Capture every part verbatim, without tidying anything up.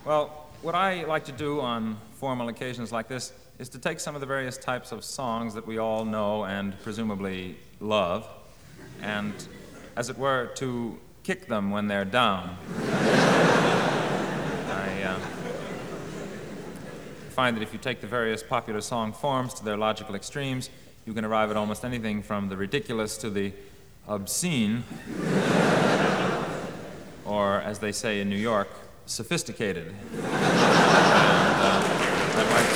Well, what I like to do on formal occasions like this is to take some of the various types of songs that we all know and presumably love, and, as it were, to kick them when they're down. I uh, find that if you take the various popular song forms to their logical extremes, you can arrive at almost anything from the ridiculous to the obscene, or, as they say in New York, sophisticated. And, uh, I'd like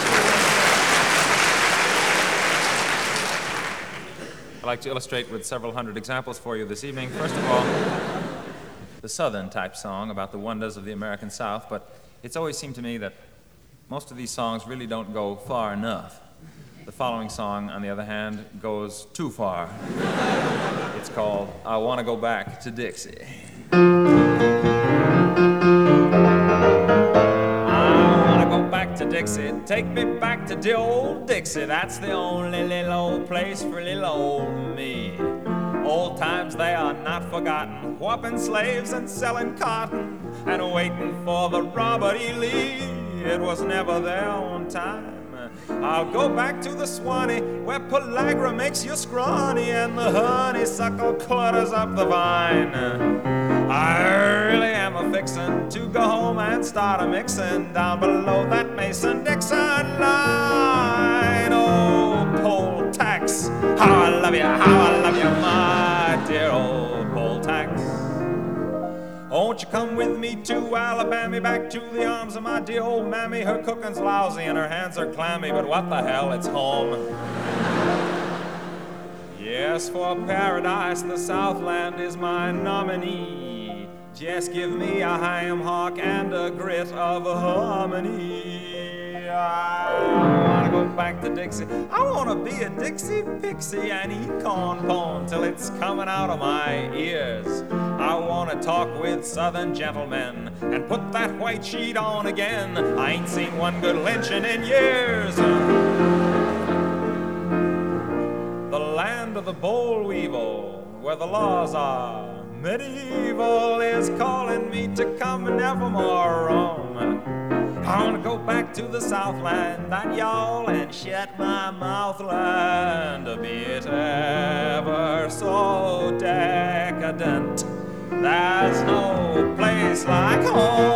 to, I'd like to illustrate with several hundred examples for you this evening. First of all, the Southern type song about the wonders of the American South, but it's always seemed to me that most of these songs really don't go far enough. The following song, on the other hand, goes too far. It's called I Want to Go Back to Dixie. To Dixie, take me back to the old Dixie. That's the only little old place for little old me. Old times, they are not forgotten, whopping slaves and selling cotton and waiting for the Robert E. Lee. It was never there on time. I'll go back to the Swanee where pellagra makes you scrawny and the honeysuckle clutters up the vine. I really am a fixin' to go home and start a mixin' down below that Mason-Dixon line. Oh, poll tax, how I love you, how I love you, my dear old poll tax. Won't you come with me to Alabama, back to the arms of my dear old mammy? Her cooking's lousy and her hands are clammy, but what the hell, it's home. Yes, for paradise, the Southland is my nominee. Just give me a ham hock and a grit of harmony. I wanna go back to Dixie. I wanna be a Dixie pixie and eat corn pone till it's coming out of my ears. I wanna talk with Southern gentlemen and put that white sheet on again. I ain't seen one good lynching in years. The land of the boll weevil, where the laws are medieval, is calling me to come nevermore roam. I wanna go back to the Southland, that y'all, and shut my mouth land, be it ever so decadent. There's no place like home.